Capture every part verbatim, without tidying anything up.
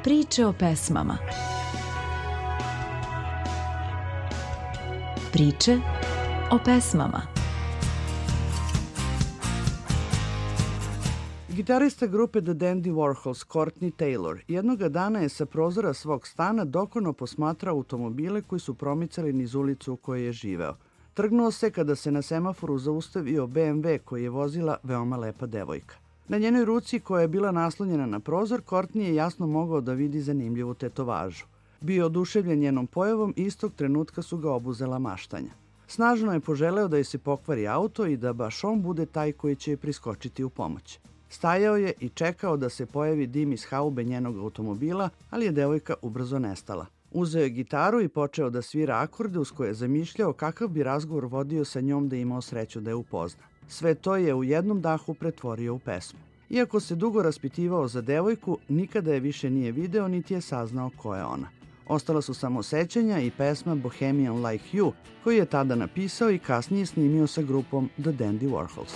Priče o pesmama. Priče o pesmama. Gitarista grupe The Dandy Warhols, Courtney Taylor, jednoga dana je sa prozora svog stana dokono posmatrao automobile koji su promicali niz ulicu u kojoj je živeo. Trgnuo se kada se na semaforu zaustavio be em ve koji je vozila veoma lepa devojka. Na njenoj ruci koja je bila naslonjena na prozor, Courtney je jasno mogao da vidi zanimljivu tetovažu. Bio je oduševljen njenom pojavom i istog trenutka su ga obuzela maštanja. Snažno je poželeo da joj se pokvari auto i da baš on bude taj koji će joj priskočiti u pomoć. Stajao je i čekao da se pojavi dim iz haube njenog automobila, ali je devojka ubrzo nestala. Uzeo je gitaru i počeo da svira akorde uz koje je zamišljao kakav bi razgovor vodio sa njom da je imao sreću da je upozna. Sve to je u jednom dahu pretvorio u pesmu. Iako se dugo raspitivao za devojku, nikada je više nije video niti je saznao ko je ona. Ostala su samo sećanja i pesma Bohemian Like You, koju je tada napisao i kasnije snimio sa grupom The Dandy Warhols.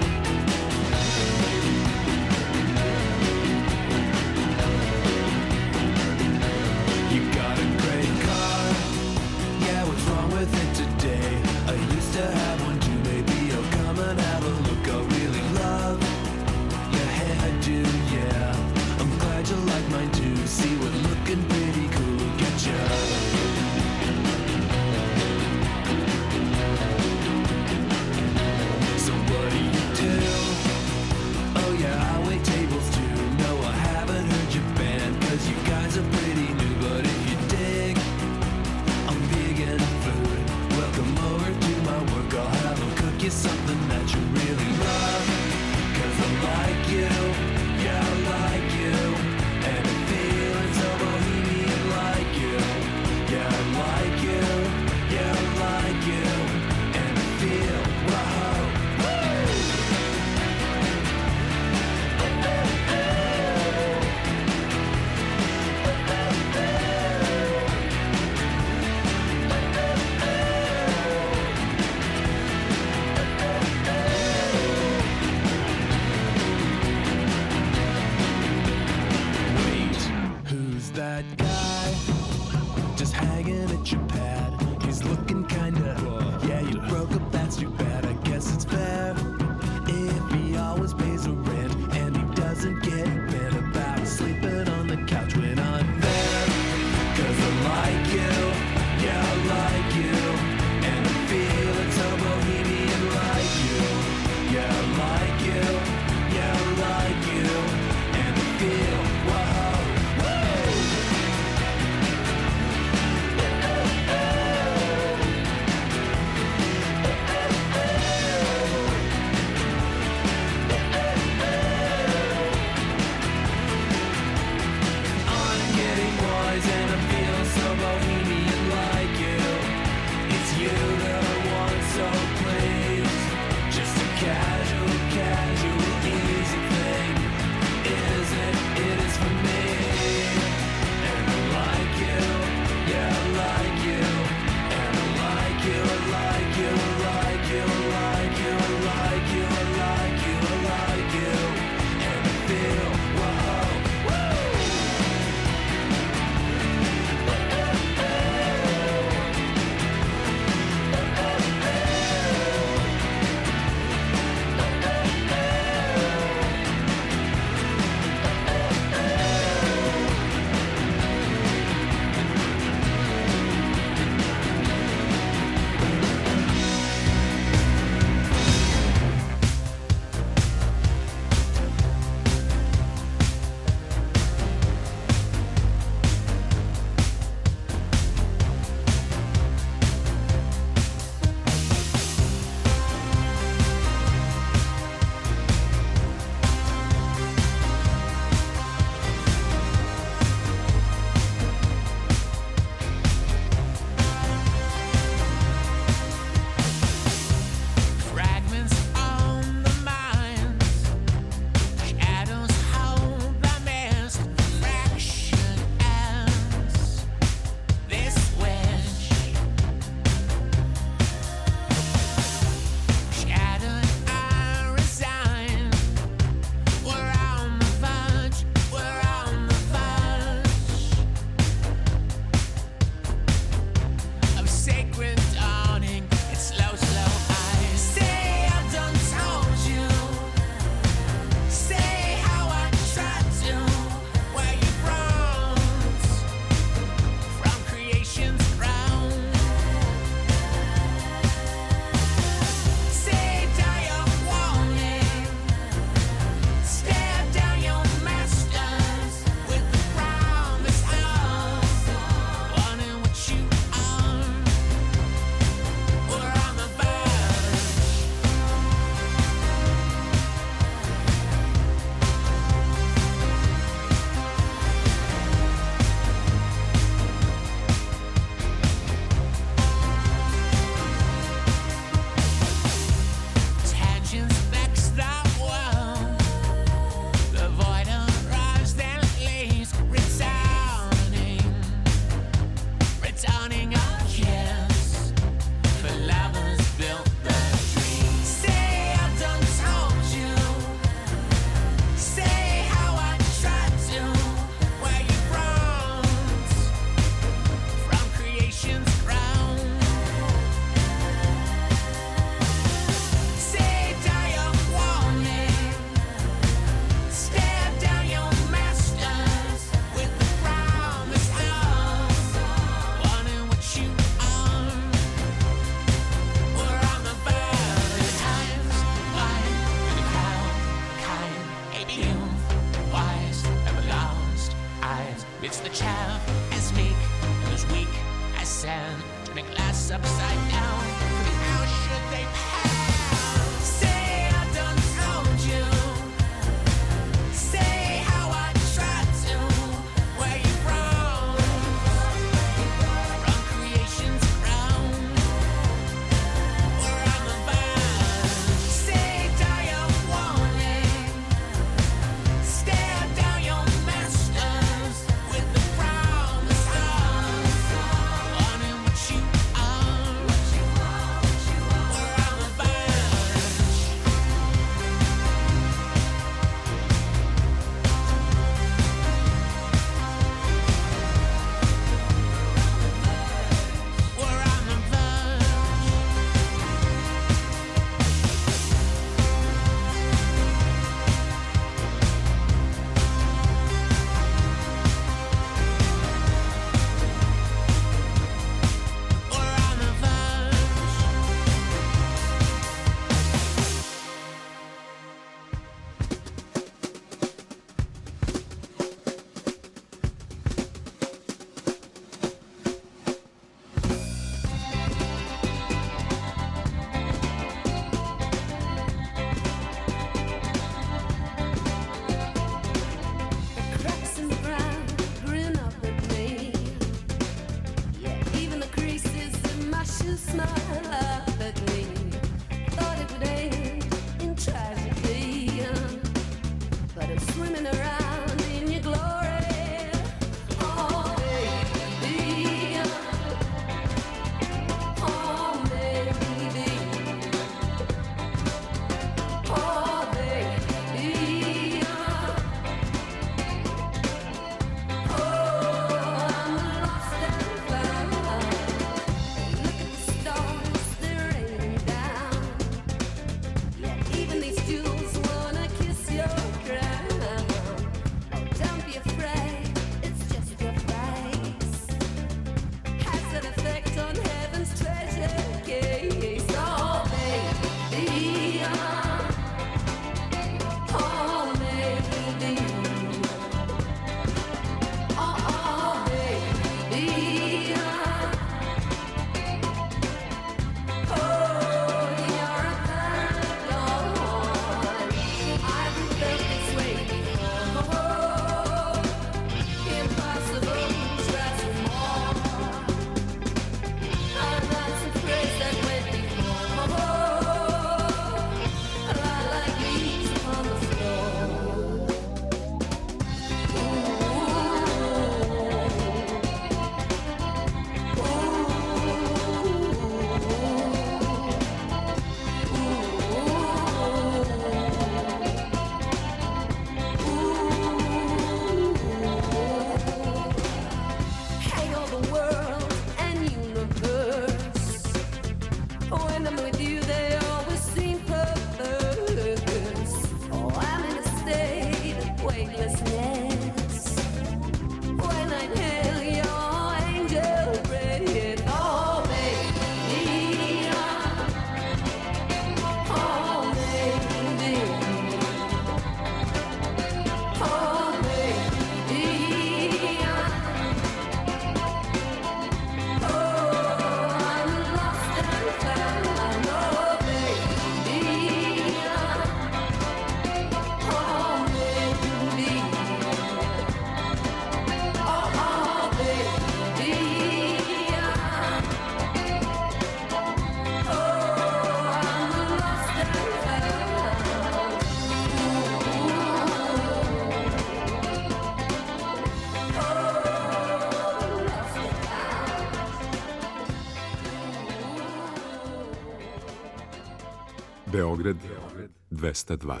Beograd dvesta dva.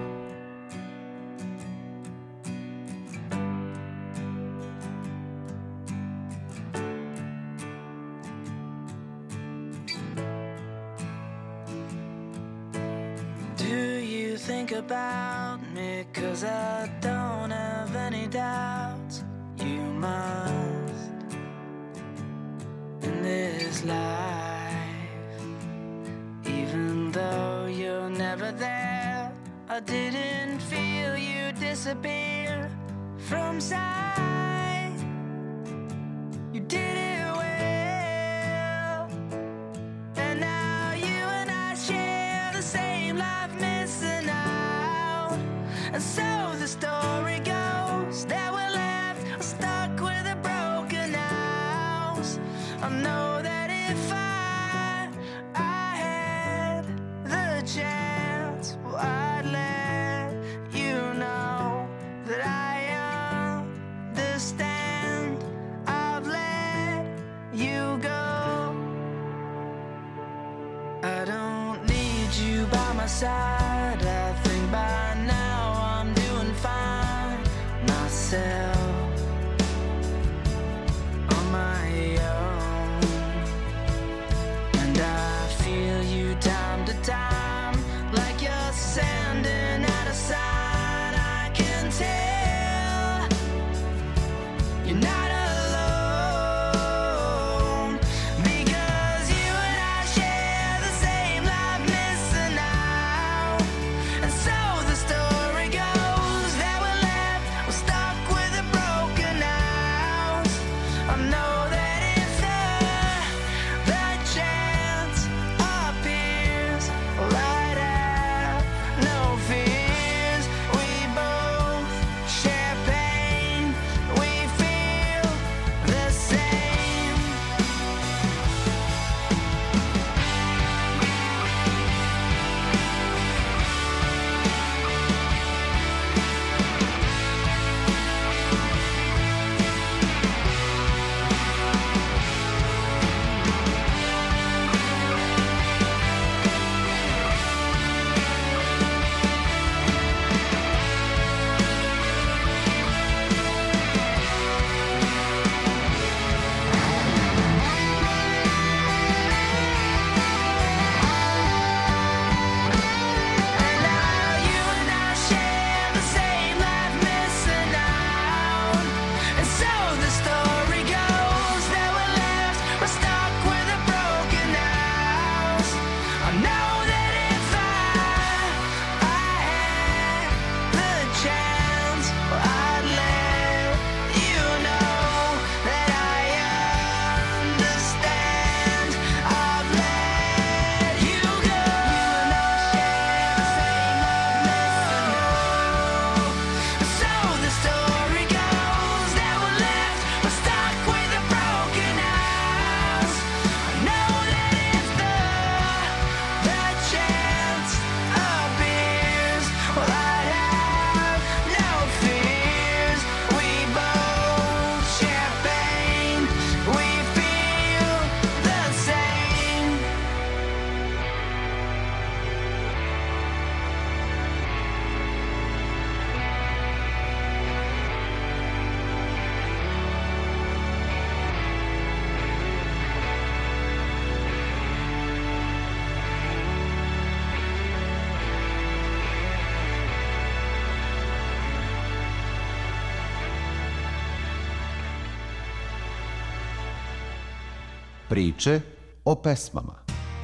Think about me, 'cause I don't have any doubts. You must in this life, even though you're never there. I didn't feel you disappear from sight. You did it well, and now you and I share the same life missing out. And so the story goes that we're left stuck with a broken house. I know that if I, I had the chance, well, I'd let you know that I understand. I've let you go. I don't need you by my side. I think by now I'm doing fine myself on my own. And I feel you time to time, like you're sending out a sign. I can tell you're not alone, because you and I share the same life missing out. And so the story goes that we're left, we're stuck with a Priče o pesmama.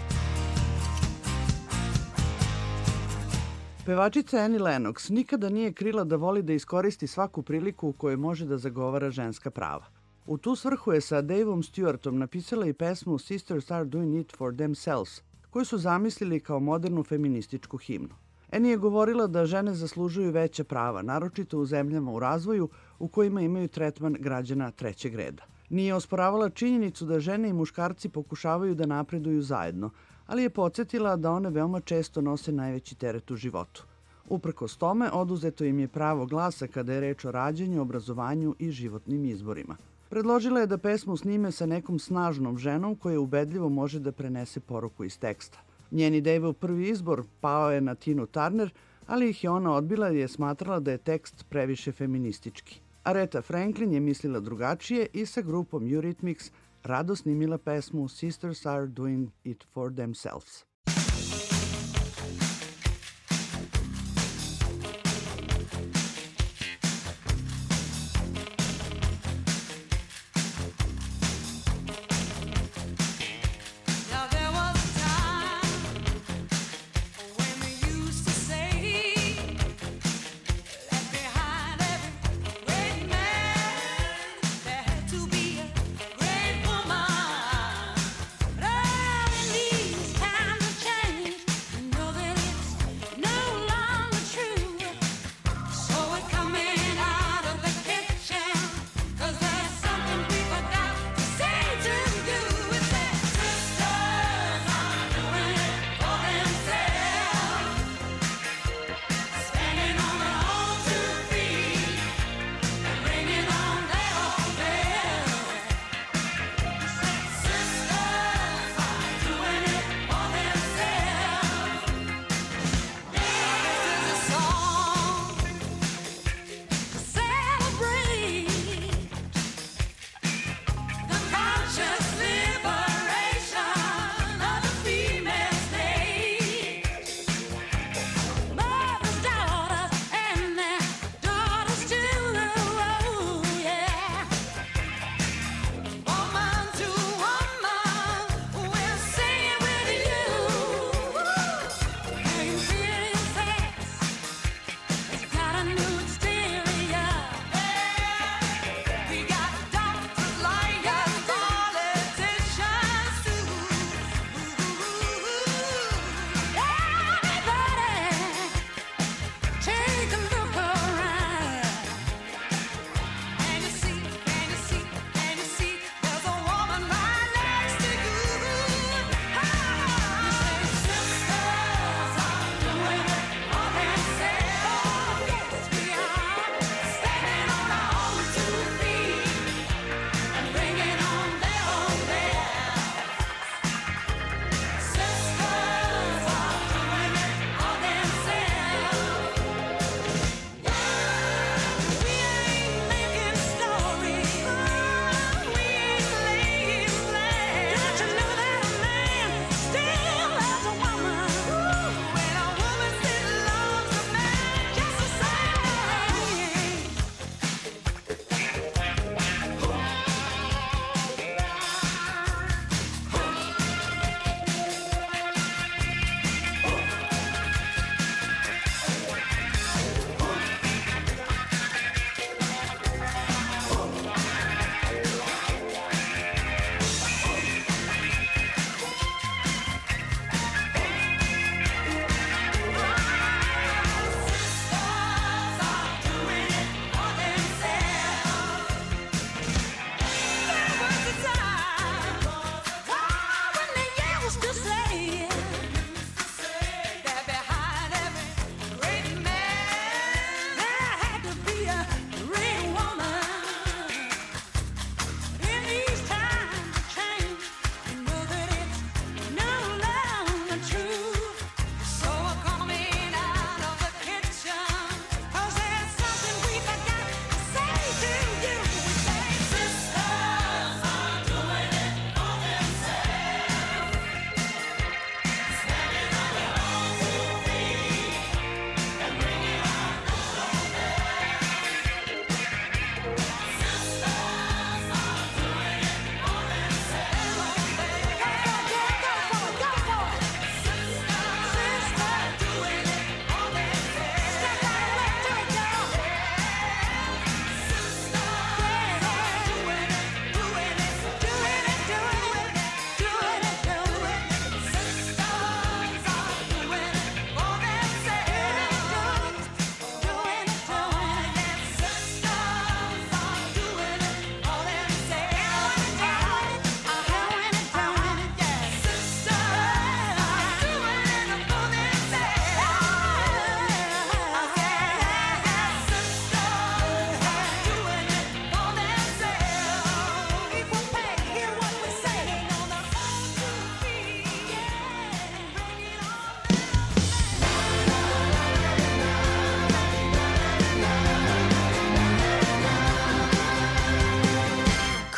Pevačica Annie Lennox nikada nije krila da voli da iskoristi svaku priliku u kojoj može da zagovara ženska prava. U tu svrhu je sa Daveom Stewartom napisala i pesmu Sisters Are Doing It For Themselves, koju su zamislili kao modernu feminističku himnu. Annie je govorila da žene zaslužuju veća prava, naročito u zemljama u razvoju u kojima imaju tretman građana trećeg reda. Nije osporavala činjenicu da žene i muškarci pokušavaju da napreduju zajedno, ali je podsjetila da one veoma često nose najveći teret u životu. Uprkos tome, oduzeto im je pravo glasa kada je reč o rađanju, obrazovanju i životnim izborima. Predložila je da pesmu snime sa nekom snažnom ženom koja ubedljivo može da prenese poruku iz teksta. Njeni Daveov prvi izbor pao je na Tinu Turner, ali ih je ona odbila jer je smatrala da je tekst previše feministički. Aretha Franklin je mislila drugačije i sa grupom Eurythmics rado snimila pesmu Sisters Are Doing It For Themselves. Time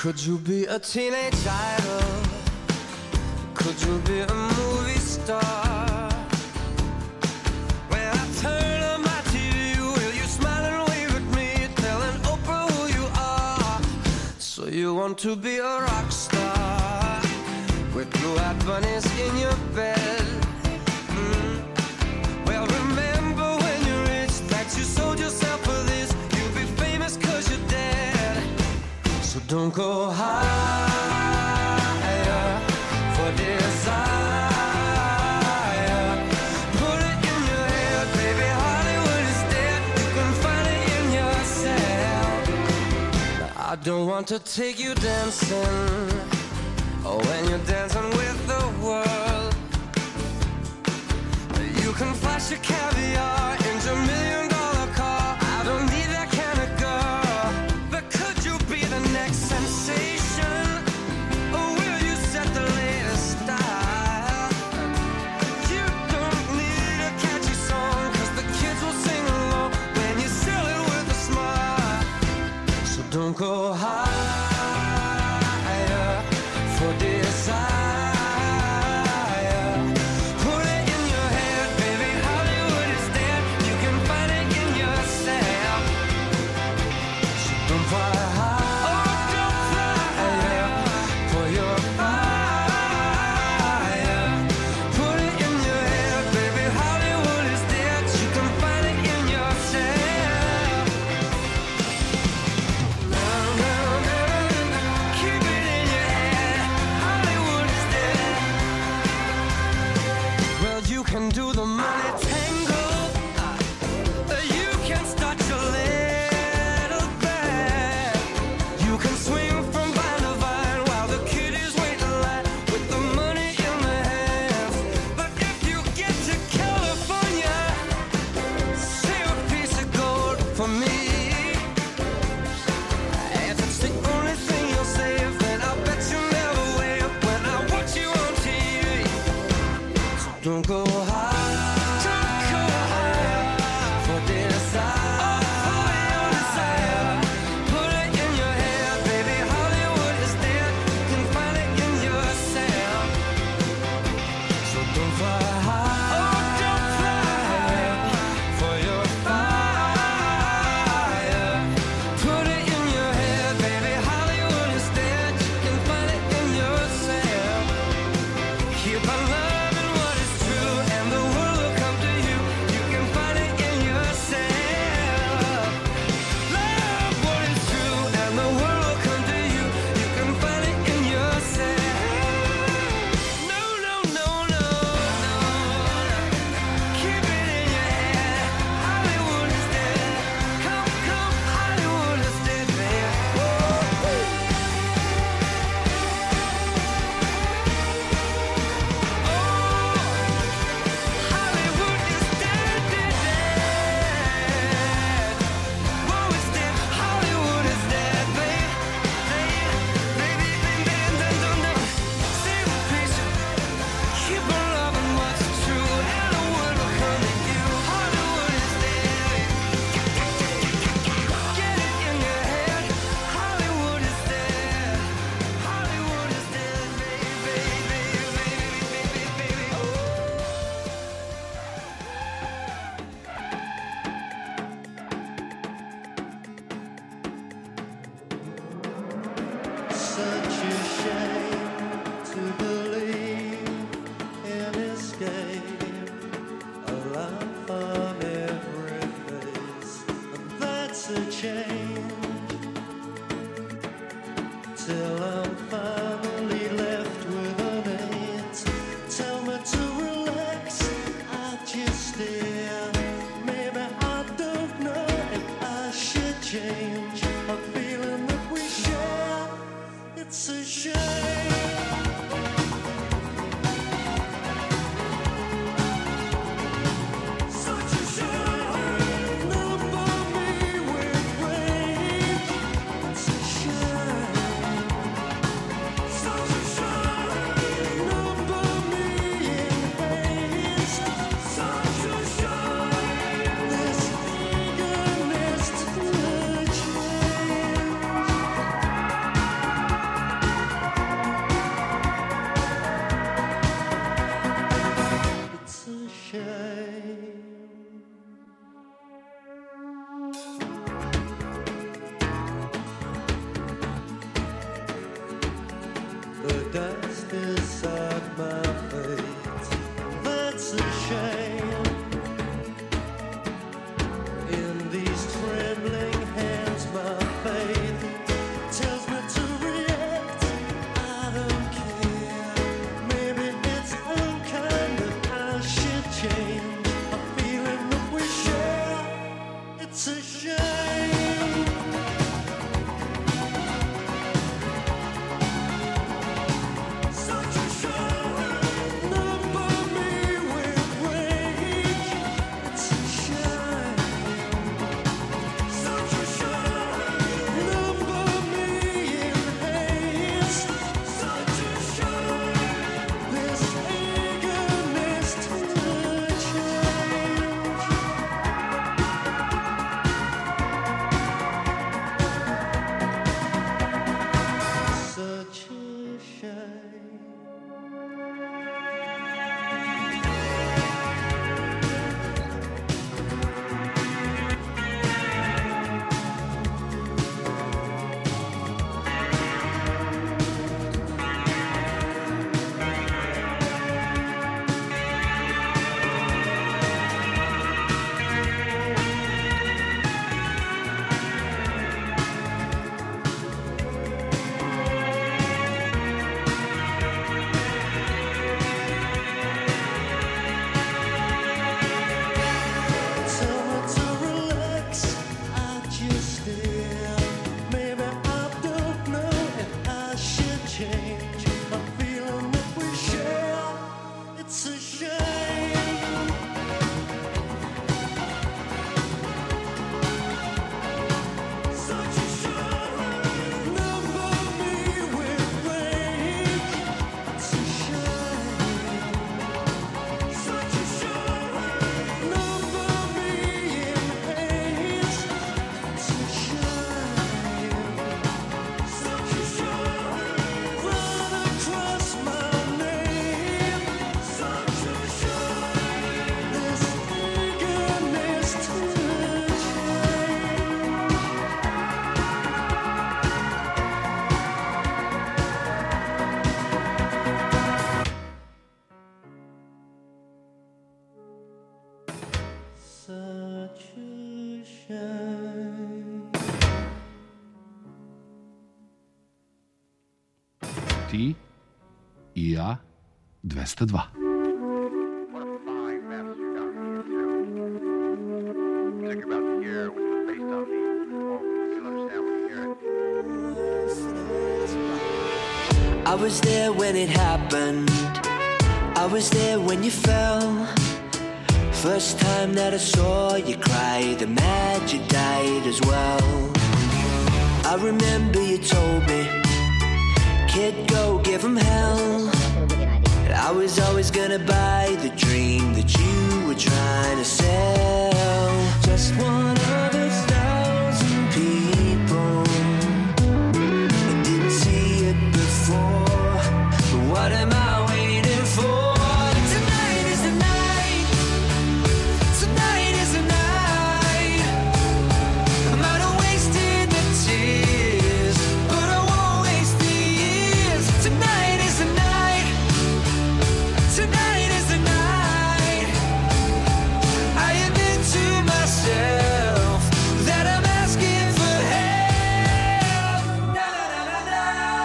Could you be a teenage idol? Could you be a movie star? When I turn on my T V, will you smile and wave at me, telling Oprah who you are? So you want to be a rock star with blue-eyed bunnies in your bed? Mm. Well, remember when you're rich that you sold yourself for this. You'll be famous 'cause you're dead. So don't go higher for desire. Put it in your head, baby, Hollywood is dead. You can find it in yourself. Now, I don't want to take you dancing, oh, when you're dancing with the world. You can flash your caviar into a million dollar car. I don't need that kind of girl. But could you be the next sensation? Or will you set the latest style? You don't need a catchy song, 'cause the kids will sing along when you sell it with a smile. So don't go higher for desire. Don't go high, don't go higher for desire, for your desire. Put it in your head, baby, Hollywood is dead. You can find it in yourself. So don't fly high, oh, don't fly higher for your fire. Put it in your head, baby, Hollywood is dead. You can find it in yourself. Keep on loving what is true and the Ti i ja dvesta dva. I was there when it happened. I was there when you fell. First time that I saw you cry, the magic died as well. I remember you told me, kid, go give him hell. I was always gonna buy the dream that you were trying to sell. Just one of a thousand people that didn't see it before. But what am I waiting for? Tonight is the night. Tonight is the night. I might have wasted the tears, but I won't waste the years. Tonight is the night. Tonight is the night. I admit to myself that I'm asking for help. Na, na, na, na,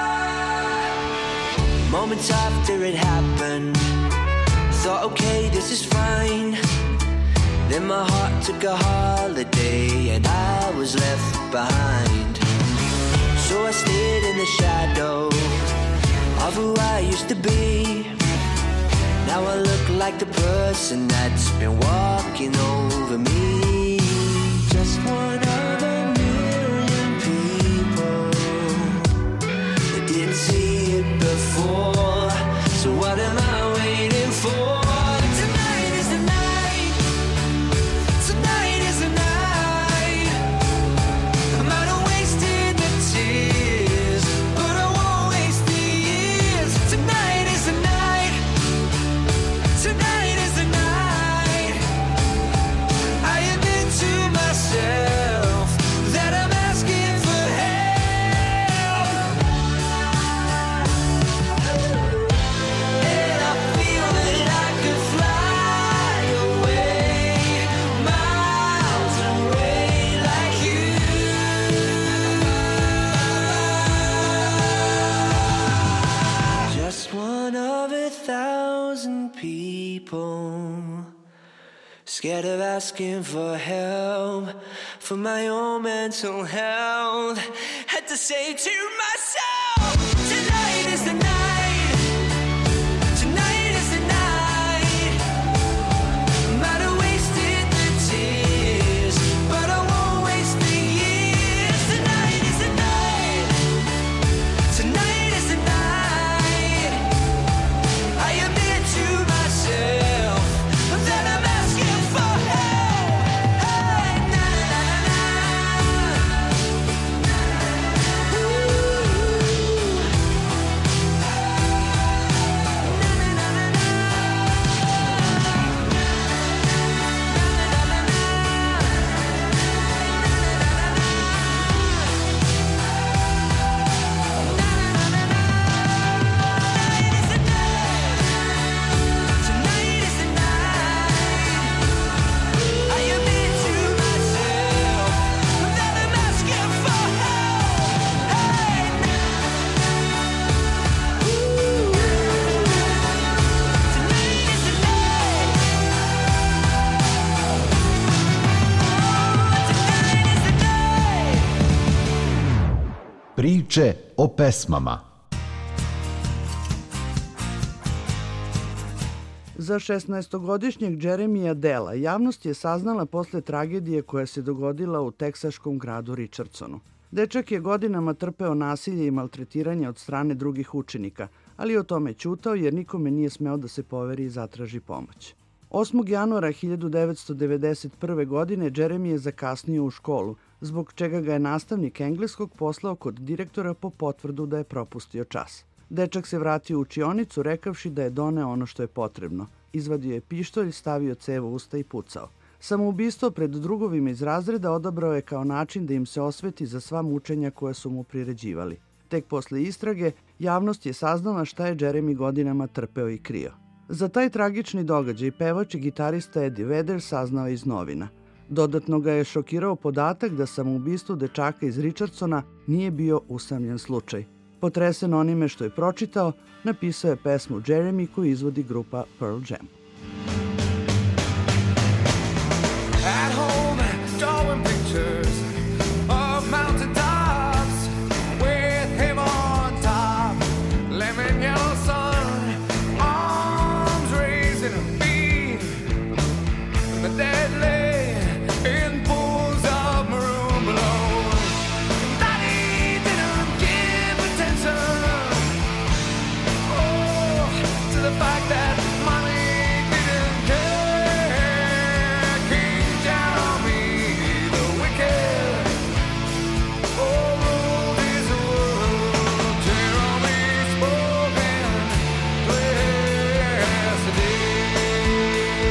na. Moments after it happened, thought, okay, this is fine. Then my heart took a holiday and I was left behind. So I stayed in the shadow of who I used to be. Now I look like the person that's been walking over me. Just one of a million people that didn't see it before. So what am I waiting for? Tonight is the night. Tonight is the night. I might have wasted the tears, but I won't waste the years. Tonight is the night. Tonight is the night. I admit to myself that I'm asking for help. And I feel that I could fly away, miles away like you. Just one of a thousand people, scared of asking for help, for my own mental health. Had to say to myself, tonight is the night. Tonight is the night. Might have wasted the tears, but I won't waste the years. Tonight is the night. Tonight is the night. I admit to myself that I'm asking for help. Hey, na, na, na, na. Ooh. Priče o pesmama. Za šesnaestogodišnjeg Jeremija Dela javnost je saznala posle tragedije koja se dogodila u teksaškom gradu Richardsonu. Dečak je godinama trpeo nasilje i maltretiranje od strane drugih učenika, ali o tome ćutao jer nikome nije smeo da se poveri i zatraži pomoć. osmog januara hiljadu devetsto devedeset prve. godine Jeremy je zakasnio u školu, zbog čega ga je nastavnik engleskog poslao kod direktora po potvrdu da je propustio čas. Dečak se vratio u učionicu rekavši da je doneo ono što je potrebno. Izvadio je pištolj, stavio cev u usta i pucao. Samoubistvo pred drugovima iz razreda odabrao je kao način da im se osveti za sva mučenja koja su mu priređivali. Tek posle istrage, javnost je saznala šta je Jeremy godinama trpeo i krio. Za taj tragični događaj pevač i gitarista Eddie Vedder saznao je iz novina. Dodatno ga je šokirao podatak da samoubistvo dečaka iz Richardsona nije bio usamljen slučaj. Potresen onime što je pročitao, napisao je pesmu Jeremy koju izvodi grupa Pearl Jam. At home, drawing pictures of mountain tops with him on top, lemon yellow sun, arms raising a beam, the dead lay in pools of maroon below. Daddy didn't give attention, oh, to the fact that mommy didn't care. Came down on me, the wicked, oh, ruled his world. Tear on me, spoken, blessed day.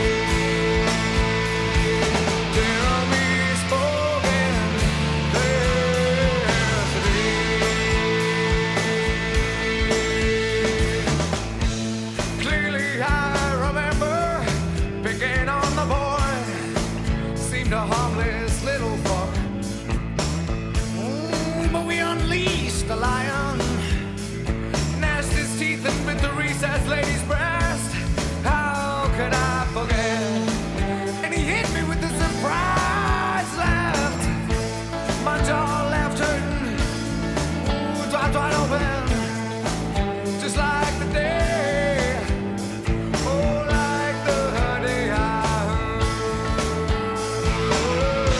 Tear on me, spoken, blessed day. Clearly I remember picking on the boy, seemed a harmless little fuck. Mm, but we unleashed the lion, gnashed his teeth and bit the recessed lady's breast. How could I forget? And he hit me with the surprise left. My jaw left hurting, ooh, dropped wide open, just like the day, oh, like the day I heard.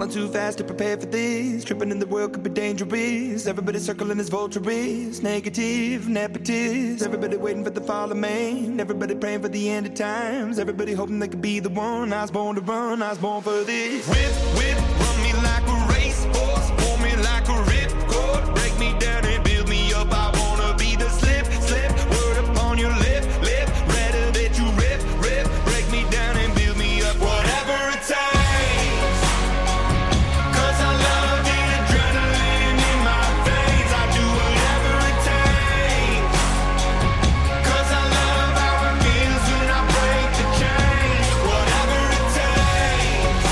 Falling too fast to prepare for this. Tripping in the world could be dangerous. Everybody circling as vultures. Negative, nepotist. Everybody waiting for the fall of man. Everybody praying for the end of times. Everybody hoping they could be the one. I was born to run, I was born for this. Whip, whip, run me like a racehorse. Pull me like a ripcord. Break me down and build me up. I wanna be the slip, slip. Word upon your lip, lip. Rather that you rip, rip. Break me down and build me up. Whatever it takes. Cause I love the adrenaline in my veins. I do whatever it takes. Cause I love how it feels when I break the chains. Whatever it takes.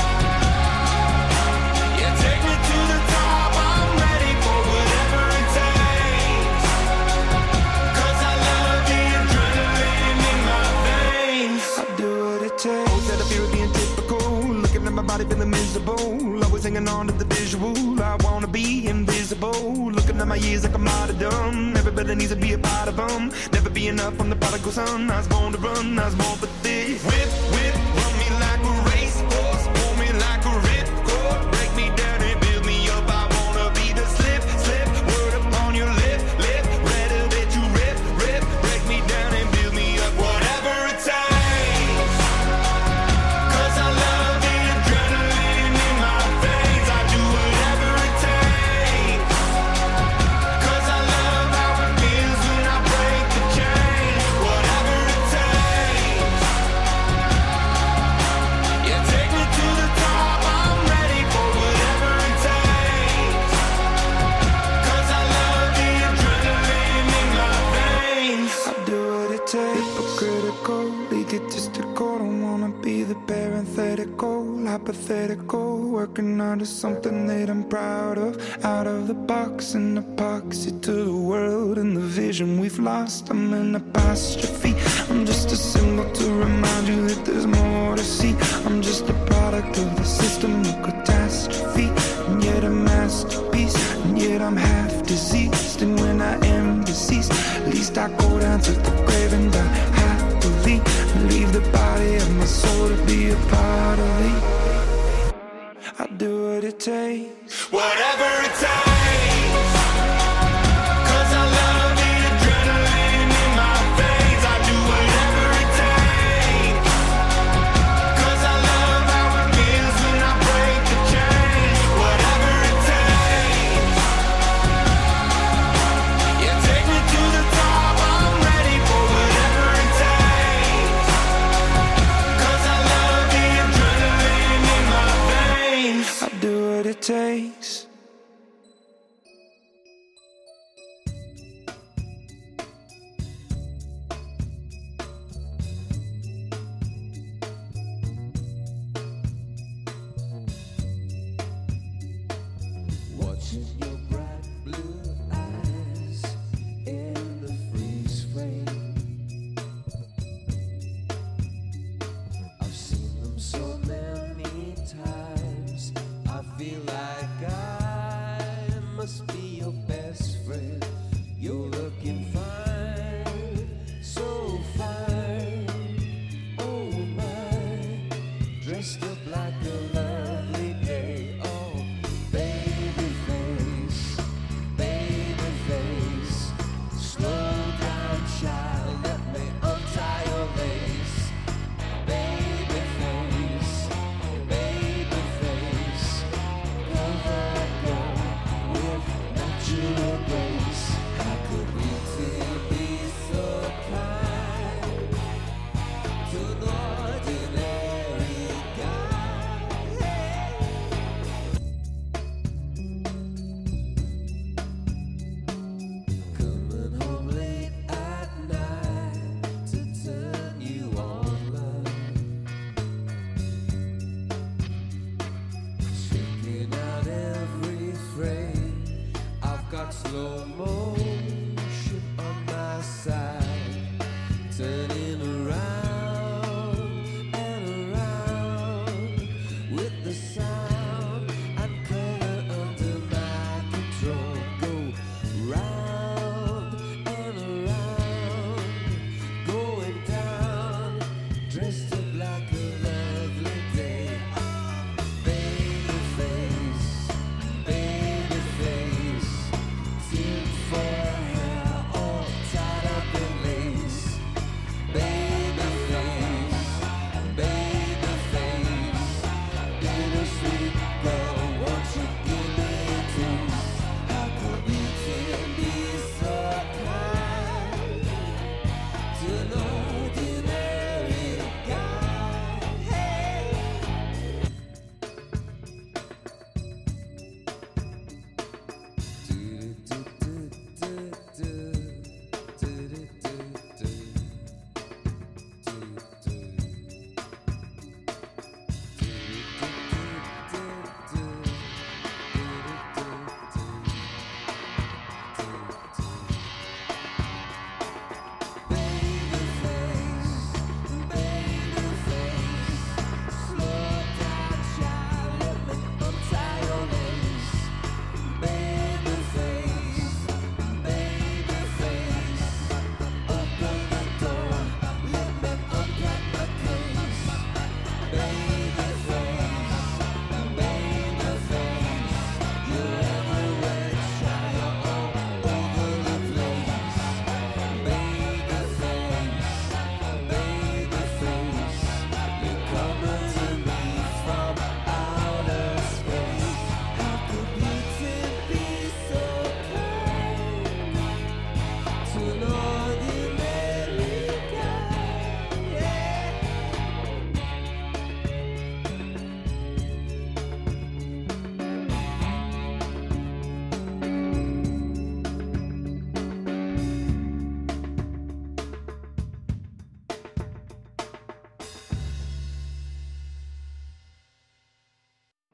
Yeah, take me to the top. I'm ready for whatever it takes. Cause I love the adrenaline in my veins. I do what it takes. Always had a fear of being typical. Looking at my body feeling miserable. Always hanging on to the visual. I wanna be invisible. Looking at my years like I'm martyrdom. Everybody needs to be a part of them. Never be enough from the prodigal son. I was born to run, I was born for this. Whip, whip, run me like a racehorse. Pull me like a ripcord. Break me down and build me up. I wanna be the slip, slip. Word upon your lip, lip. Rather that you rip, rip. Break me down and build me up. Whatever it takes. Cause I love the adrenaline in my veins. I do whatever it takes. Cause I love how it feels when I break the chains. Whatever it takes. Yeah, take me to the top. I'm ready for whatever it takes. Cause I love the adrenaline in my veins. I do what it takes. Hypocritical, egotistical. Don't wanna be the parenthetical, hypothetical. Working out of something that I'm proud of. Out of the box, an epoxy to the world and the vision we've lost. I'm an apostrophe. I'm just a symbol to remind you that there's more to see. I'm just a product of the system of catastrophe. And yet a masterpiece. And yet I'm half diseased. And when I am deceased, at least I go down to the grave and die happily. And leave the body of my soul to be a part of me. I do what it takes. Whatever it takes. Cause I love the adrenaline in my veins. I do whatever it takes. Cause I love how it feels when I break the chains. Whatever it takes. Yeah, take me to the top. I'm ready for whatever it takes. Cause I love the adrenaline in my veins. I do what it takes.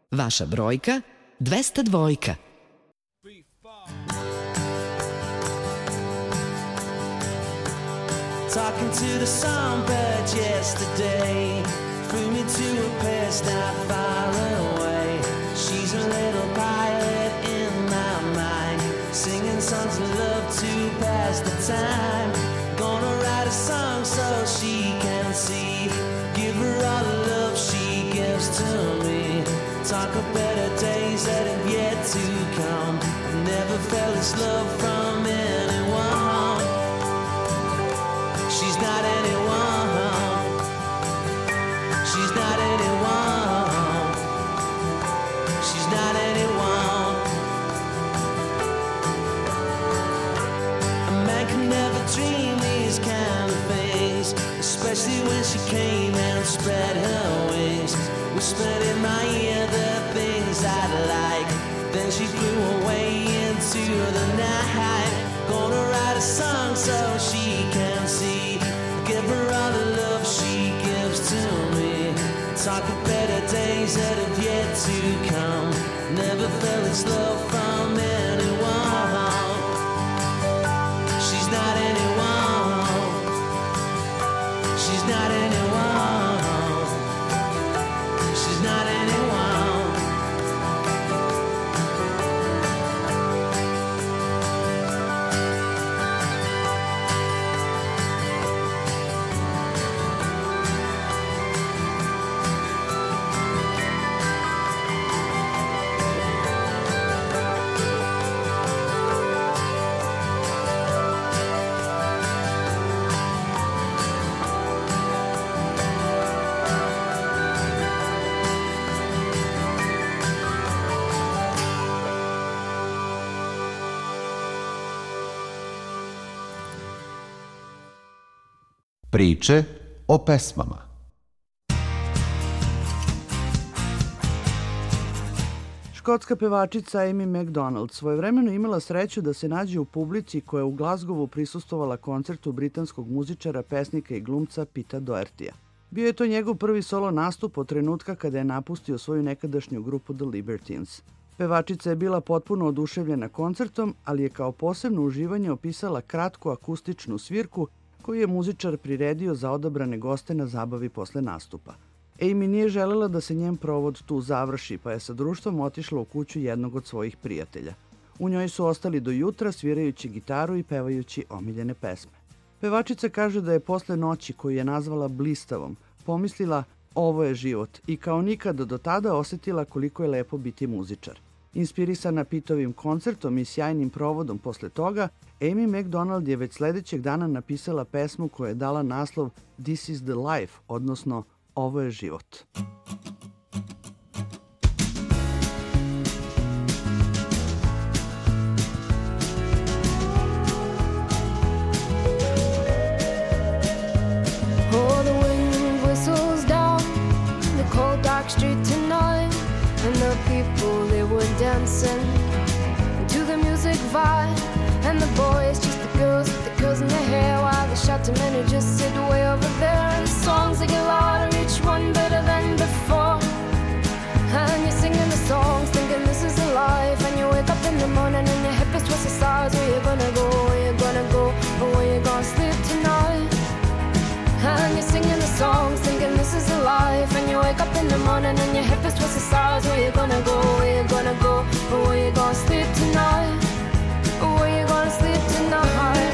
Vaša brojka dvesta dva. Talking to the songbird yesterday, flew me to a place not far away. She's a little pilot in my mind, singing songs of love to pass the time. Gonna write a song so she can see, give her all the love she gives to me. Talk of better days that have yet to come. Never felt this love from anyone. She's not anyone. She's not anyone. She's not anyone. A man can never dream these kind of things, especially when she came and spread her wings, whispered in my ear the things I'd like. Then she flew away into the night. Gonna write a song so she can see, give her all the love she gives to me. Talk of better days that have yet to come. Never felt this love from anyone. She's not anyone. She's not anyone. She's not anyone. Priče o pesmama. Škotska pevačica Amy McDonald svojevremeno imala sreću da se nađe u publici koja je u Glasgowu prisustvovala koncertu britanskog muzičara, pesnika i glumca Pita Dohertyja. Bio je to njegov prvi solo nastup od trenutka kada je napustio svoju nekadašnju grupu The Libertines. Pevačica je bila potpuno oduševljena koncertom, ali je kao posebno uživanje opisala kratku akustičnu svirku koju je muzičar priredio za odabrane goste na zabavi posle nastupa. Amy nije želela da se njen provod tu završi, pa je sa društvom otišla u kuću jednog od svojih prijatelja. U njoj su ostali do jutra svirajući gitaru i pevajući omiljene pesme. Pevačica kaže da je posle noći, koju je nazvala blistavom, pomislila ovo je život i kao nikada do tada osetila koliko je lepo biti muzičar. Inspirisana Pitovim koncertom i sjajnim provodom posle toga, Amy McDonald je već sledećeg dana napisala pesmu koja je dala naslov This is the life, odnosno Ovo je život. Oh, the wind whistles down the cold dark street tonight, and the people, they were dancing to the music vibe, and the boys just the girls with the curls in their hair, while the shouting men who just sit way over there, and the songs they get louder, each one better than before, and you're singing the songs thinking this is a life, and you wake up in the morning and your hip is twisted sides. Where you gonna go, where you gonna go, or where you gonna sleep tonight? And you're singing the songs thinking this is a life, and you wake up in the morning and your hip is twisted sides. Where you gonna go, where you gonna go, or where you gonna sleep tonight? Or where you gonna sleep tonight?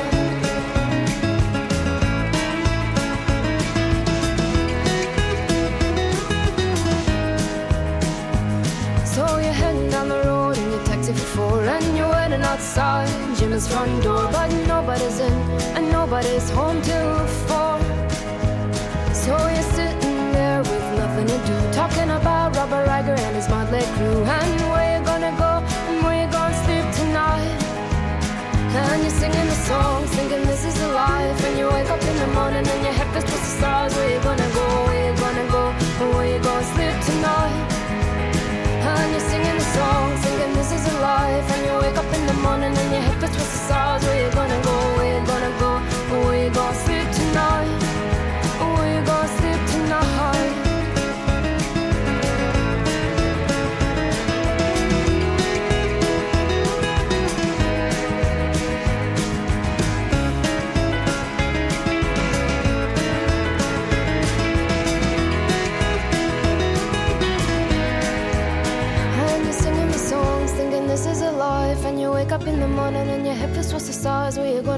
So you're heading down the road in your taxi for four, and you're waiting outside Jim's front door, but nobody's in and nobody's home till four. So you're sitting there with nothing to do, talking about Robert Riger and his motley crew, and where you gonna go and where you gonna sleep tonight. And you're singing the songs thinking this is a life, and you wake up in the morning and your head is twisted stars. Where you gonna go, where you gonna go, and where you gonna sleep tonight. And you're singing the songs thinking this is a life, and you wake up in the morning and your hip is twisted stars. Where you gonna go, where you gonna go, or where you gonna sleep tonight, or where you gonna sleep tonight.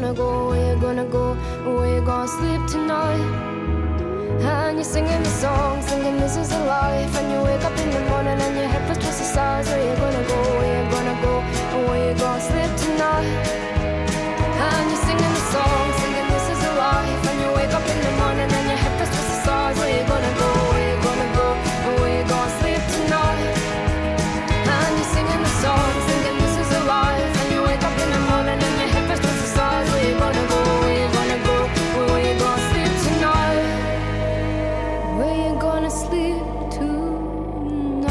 gonna go, where you gonna go, where you gonna sleep tonight? And you're singing the song, singing this is a life. And you wake up in the morning and your head feels twice the size. Where you gonna go, where you gonna go, where you gonna sleep tonight? And you're singing the song, singing this is a life. And you wake up in the morning and your head feels twice the size. Where you gonna go, where you gonna go, where you gonna sleep tonight? And you're singing the song, singing this is a life. And you wake up in the morning and your head feels twice the size. Where you gonna go, where you gonna go, where you gonna sleep tonight? Where you gonna sleep tonight?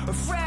afraid